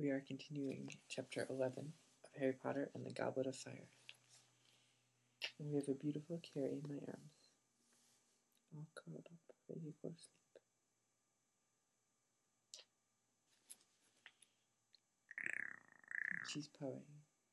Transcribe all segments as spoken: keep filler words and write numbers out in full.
We are continuing chapter eleven of Harry Potter and the Goblet of Fire. And we have a beautiful Carrie in my arms, all curled up, ready to go to sleep. And she's purring.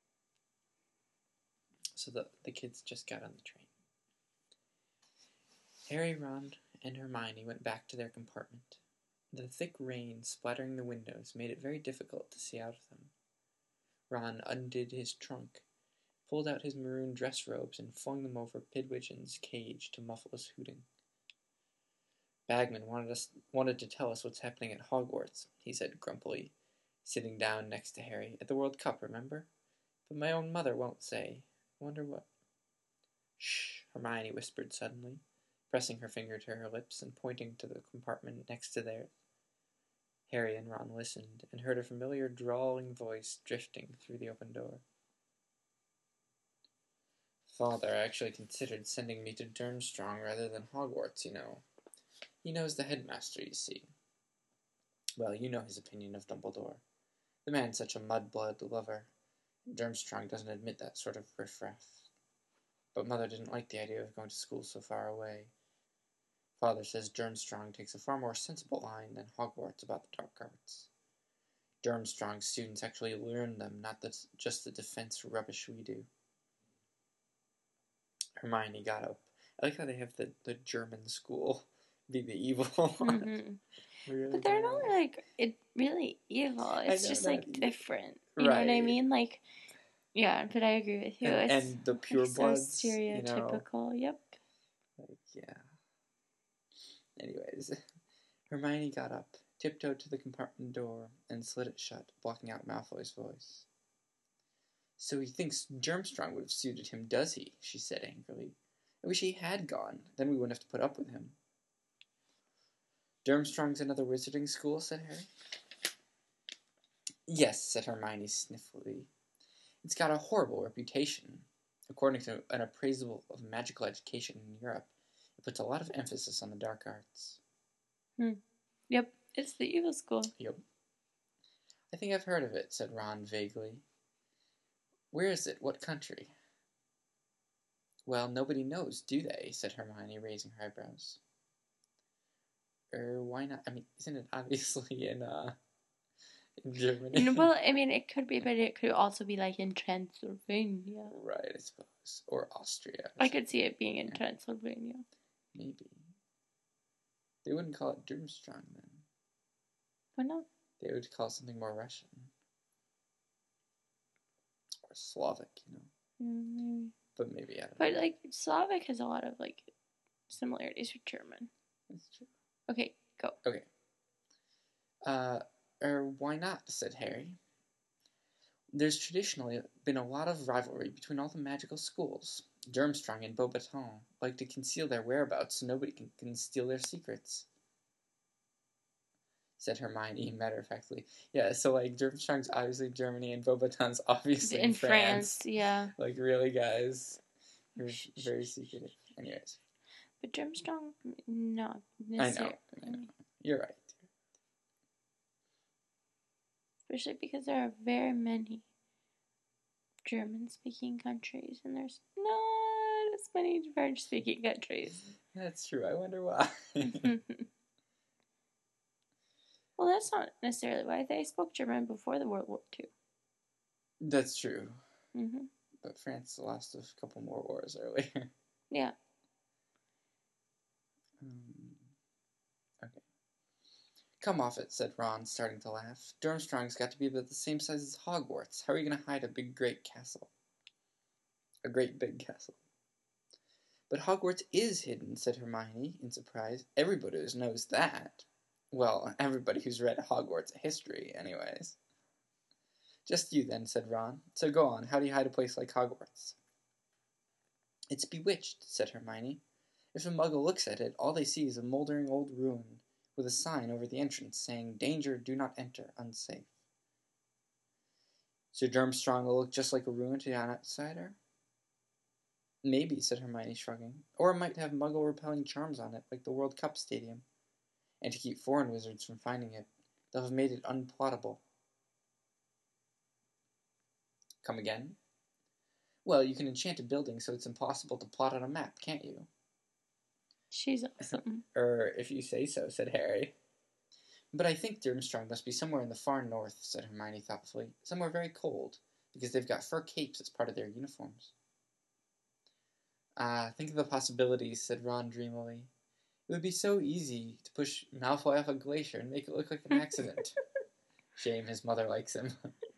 So the, the kids just got on the train. Harry, Ron, and Hermione went back to their compartment. The thick rain splattering the windows made it very difficult to see out of them. Ron undid his trunk, pulled out his maroon dress robes, and flung them over Pidgeot's cage to muffle his hooting. Bagman wanted us wanted to tell us what's happening at Hogwarts, he said grumpily, sitting down next to Harry. At the World Cup, remember? But my own mother won't say. Wonder what? Shh, Hermione whispered suddenly, pressing her finger to her lips and pointing to the compartment next to theirs. Harry and Ron listened and heard a familiar drawling voice drifting through the open door. Father actually considered sending me to Durmstrang rather than Hogwarts, you know. He knows the headmaster, you see. Well, you know his opinion of Dumbledore. The man's such a mudblood lover. Durmstrang doesn't admit that sort of riffraff. But Mother didn't like the idea of going to school so far away. Father says Durmstrang takes a far more sensible line than Hogwarts about the dark arts. Durmstrang students actually learn them, not the, just the defense rubbish we do. Hermione got up. I like how they have the, the German school be the evil one. Mm-hmm. Really but they're bad. not, like, it really evil. It's know, just, not like, evil. different. You right. know what I mean? Like, yeah, but I agree with you. And, it's and the pure like, bloods, so stereotypical, you know, yep. Like, yeah. Anyways, Hermione got up, tiptoed to the compartment door, and slid it shut, blocking out Malfoy's voice. So he thinks Durmstrang would have suited him, does he? She said angrily. I wish he had gone. Then we wouldn't have to put up with him. Durmstrang's another wizarding school, said Harry. Yes, said Hermione sniffily. It's got a horrible reputation. According to an appraisal of magical education in Europe, it puts a lot of emphasis on the dark arts. Hmm. Yep, it's the evil school. Yep. I think I've heard of it, said Ron vaguely. Where is it? What country? Well, nobody knows, do they? Said Hermione, raising her eyebrows. Er, why not? I mean, isn't it obviously in, uh, in Germany? You know, well, I mean, it could be, but it could also be, like, in Transylvania. Right, I suppose. Or Austria. Or I could see it being in yeah. Transylvania. Maybe. They wouldn't call it Durmstrang, then. Why not? They would call it something more Russian. Or Slavic, you know. Mm-hmm. But maybe, I don't but, know. But, like, Slavic has a lot of, like, similarities with German. That's true. Okay, go. Okay. Uh, er, why not, said Harry. There's traditionally been a lot of rivalry between all the magical schools. Durmstrang and Beauxbaton like to conceal their whereabouts so nobody can, can steal their secrets, said Hermione matter-of-factly. Yeah, so, like, Durmstrang's obviously Germany and Beauxbaton's obviously in, in France. France. Yeah. Like, really, guys? You're very secretive. Anyways. But Durmstrang, not necessarily. I know, I know. You're right. Especially because there are very many German-speaking countries, and there's not as many French-speaking countries. That's true. I wonder why. Well, that's not necessarily why. They spoke German before the World War Two. That's true. Mm-hmm. But France lost a couple more wars earlier. Yeah. Um, okay. Come off it, said Ron, starting to laugh. Durmstrang's got to be about the same size as Hogwarts. How are you going to hide a big, great castle? A great big castle. But Hogwarts is hidden, said Hermione, in surprise. Everybody knows that. Well, everybody who's read Hogwarts history, anyways. Just you, then, said Ron. So go on, how do you hide a place like Hogwarts? It's bewitched, said Hermione. If a muggle looks at it, all they see is a moldering old ruin, with a sign over the entrance saying, Danger, do not enter, unsafe. So Durmstrang will look just like a ruin to an outsider? Maybe, said Hermione, shrugging. Or it might have muggle-repelling charms on it, like the World Cup stadium. And to keep foreign wizards from finding it, they'll have made it unplottable. Come again? Well, you can enchant a building so it's impossible to plot on a map, can't you? She's awesome. Er, if you say so, said Harry. But I think Durmstrang must be somewhere in the far north, said Hermione thoughtfully. Somewhere very cold, because they've got fur capes as part of their uniforms. Ah, think of the possibilities, said Ron dreamily. It would be so easy to push Malfoy off a glacier and make it look like an accident. Shame his mother likes him.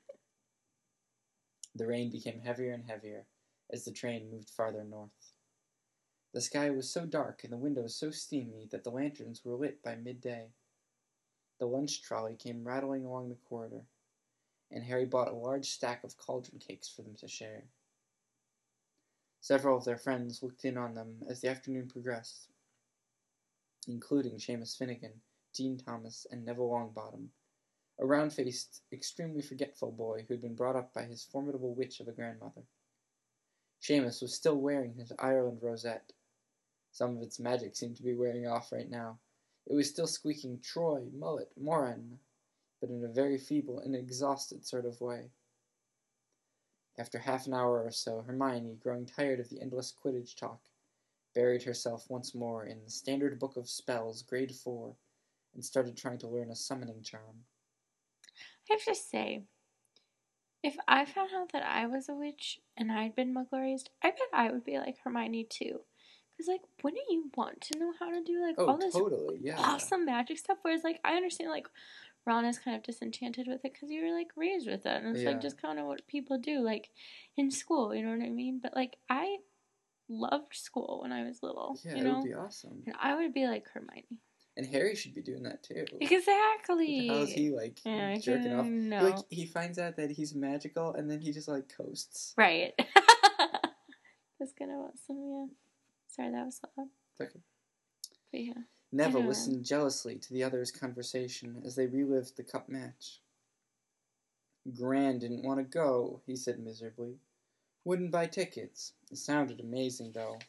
The rain became heavier and heavier as the train moved farther north. The sky was so dark and the windows so steamy that the lanterns were lit by midday. The lunch trolley came rattling along the corridor, and Harry bought a large stack of cauldron cakes for them to share. Several of their friends looked in on them as the afternoon progressed, including Seamus Finnegan, Dean Thomas, and Neville Longbottom, a round-faced, extremely forgetful boy who had been brought up by his formidable witch of a grandmother. Seamus was still wearing his Ireland rosette. Some of its magic seemed to be wearing off right now. It was still squeaking Troy, Mullet, Moran, but in a very feeble and exhausted sort of way. After half an hour or so, Hermione, growing tired of the endless Quidditch talk, buried herself once more in the Standard Book of Spells, Grade four, and started trying to learn a summoning charm. I have to say, if I found out that I was a witch and I'd been muggle raised, I bet I would be like Hermione too. Because, like, wouldn't you want to know how to do, like, Oh, all this totally, yeah. awesome magic stuff? Whereas, like, I understand, like, Ron is kind of disenchanted with it because you were, like, raised with it. And it's, Yeah. like, just kind of what people do, like, in school, you know what I mean? But, like, I loved school when I was little, Yeah, you it know? would be awesome. And I would be like Hermione. And Harry should be doing that, too. Exactly. How is he, like, yeah, jerking off? No. Like, he finds out that he's magical, and then he just, like, coasts. Right. That's kind of awesome, yeah. Sorry, that was loud. Okay. But yeah. Neville listened jealously to the others' conversation as they relived the cup match. Gran didn't want to go, he said miserably. Wouldn't buy tickets. It sounded amazing, though.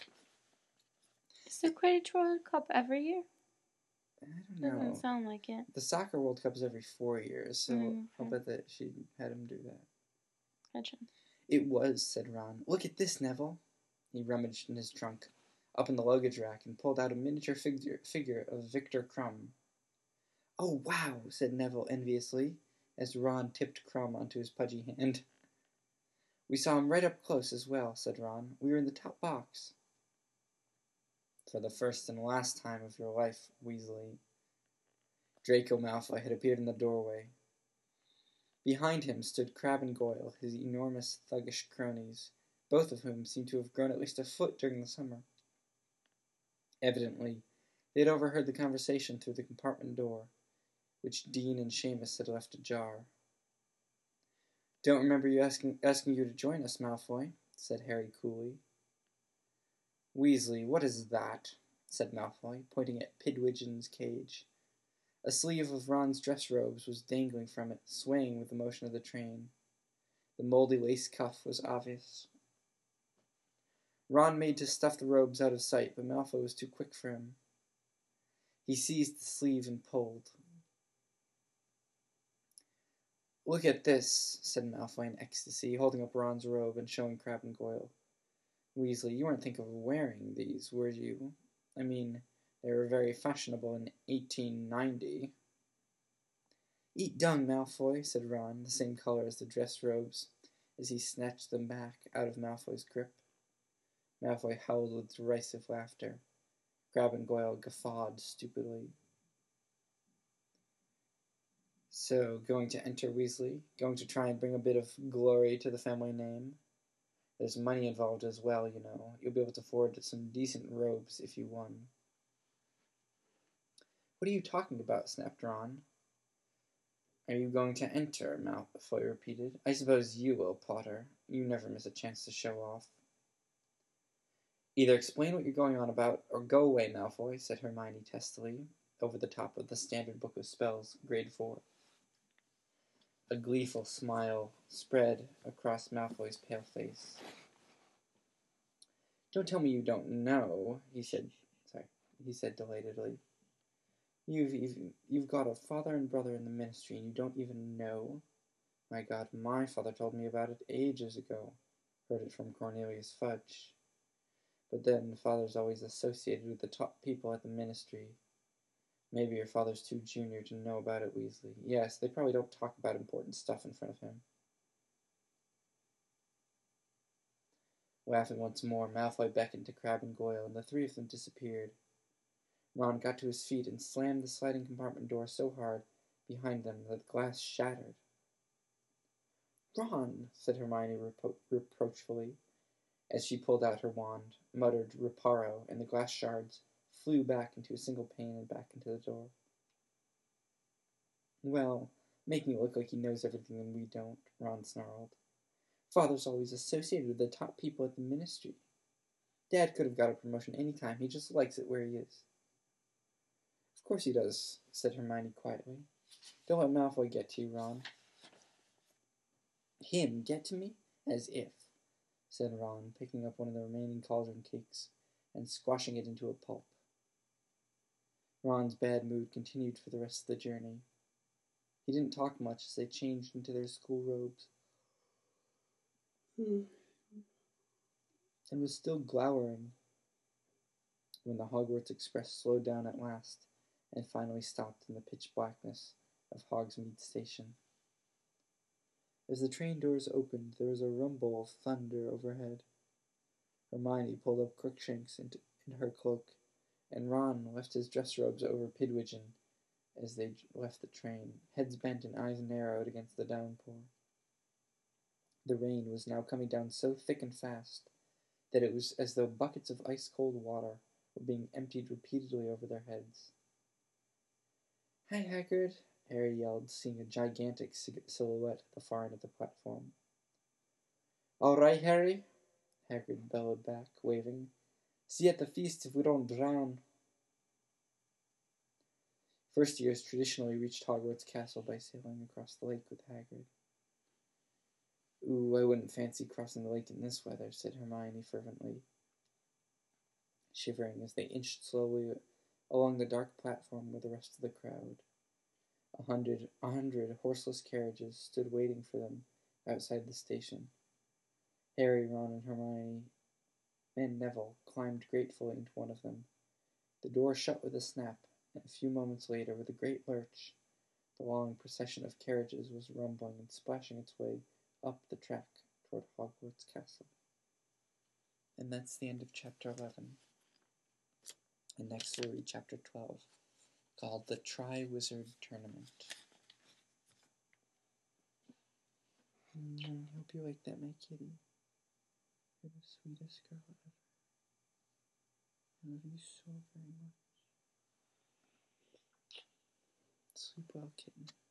Is the Quidditch World Cup every year? I don't know. Doesn't sound like it. The Soccer World Cup is every four years, so Mm, I'll okay. bet that she had him do that. Gotcha. It was, said Ron. Look at this, Neville. He rummaged in his trunk, up in the luggage rack, and pulled out a miniature figure, figure of Victor Crumb. Oh, wow, said Neville enviously, as Ron tipped Crumb onto his pudgy hand. We saw him right up close as well, said Ron. We were in the top box. For the first and last time of your life, Weasley. Draco Malfoy had appeared in the doorway. Behind him stood Crabbe and Goyle, his enormous thuggish cronies, both of whom seemed to have grown at least a foot during the summer. Evidently, they had overheard the conversation through the compartment door, which Dean and Seamus had left ajar. Don't remember you asking asking you to join us, Malfoy, said Harry coolly. Weasley, what is that? Said Malfoy, pointing at Pidwidgeon's cage. A sleeve of Ron's dress robes was dangling from it, swaying with the motion of the train. The moldy lace cuff was obvious. Ron made to stuff the robes out of sight, but Malfoy was too quick for him. He seized the sleeve and pulled. Look at this, said Malfoy in ecstasy, holding up Ron's robe and showing Crabbe and Goyle. Weasley, you weren't thinking of wearing these, were you? I mean, they were very fashionable in eighteen ninety. Eat dung, Malfoy, said Ron, the same color as the dress robes, as he snatched them back out of Malfoy's grip. Malfoy howled with derisive laughter. Crabbe and Goyle guffawed stupidly. So, going to enter Weasley? Going to try and bring a bit of glory to the family name? There's money involved as well, you know. You'll be able to afford some decent robes if you won. What are you talking about? Snapped Ron. Are you going to enter? Malfoy repeated. I suppose you will, Potter. You never miss a chance to show off. Either explain what you're going on about, or go away, Malfoy, said Hermione testily, over the top of the Standard Book of Spells, Grade four. A gleeful smile spread across Malfoy's pale face. Don't tell me you don't know, he said, sorry, he said delightedly. You've, you've, you've got a father and brother in the ministry, and you don't even know? My God, my father told me about it ages ago. Heard it from Cornelius Fudge. But then, father's always associated with the top people at the ministry. Maybe your father's too junior to know about it, Weasley. Yes, they probably don't talk about important stuff in front of him. Laughing once more, Malfoy beckoned to Crabbe and Goyle, and the three of them disappeared. Ron got to his feet and slammed the sliding compartment door so hard behind them that the glass shattered. "Ron," said Hermione repro- reproachfully, as she pulled out her wand, muttered "Reparo," and the glass shards flew back into a single pane and back into the door. "Well, making it look like he knows everything and we don't," Ron snarled. "Father's always associated with the top people at the ministry. Dad could have got a promotion any time. He just likes it where he is." "Of course he does," said Hermione quietly. "Don't let Malfoy get to you, Ron." "Him get to me? As if," said Ron, picking up one of the remaining cauldron cakes and squashing it into a pulp. Ron's bad mood continued for the rest of the journey. He didn't talk much as they changed into their school robes, and was still glowering when the Hogwarts Express slowed down at last and finally stopped in the pitch blackness of Hogsmeade Station. As the train doors opened, there was a rumble of thunder overhead. Hermione pulled up Crookshanks in her cloak, and Ron left his dress robes over Pidwidgeon as they left the train, heads bent and eyes narrowed against the downpour. The rain was now coming down so thick and fast that it was as though buckets of ice-cold water were being emptied repeatedly over their heads. "Hi, Hagrid," Harry yelled, seeing a gigantic silhouette at the far end of the platform. "All right, Harry," Hagrid bellowed back, waving. "See you at the feast if we don't drown." First years traditionally reached Hogwarts Castle by sailing across the lake with Hagrid. "Ooh, I wouldn't fancy crossing the lake in this weather," said Hermione fervently, shivering as they inched slowly along the dark platform with the rest of the crowd. A hundred, a hundred horseless carriages stood waiting for them outside the station. Harry, Ron, and Hermione and Neville climbed gratefully into one of them. The door shut with a snap, and a few moments later, with a great lurch, the long procession of carriages was rumbling and splashing its way up the track toward Hogwarts Castle. And that's the end of chapter eleven. And next we'll read chapter twelve, called The Tri-Wizard Tournament. And I hope you like that, my kitty. You're the sweetest girl ever. I love you so very much. Sleep well, kitten.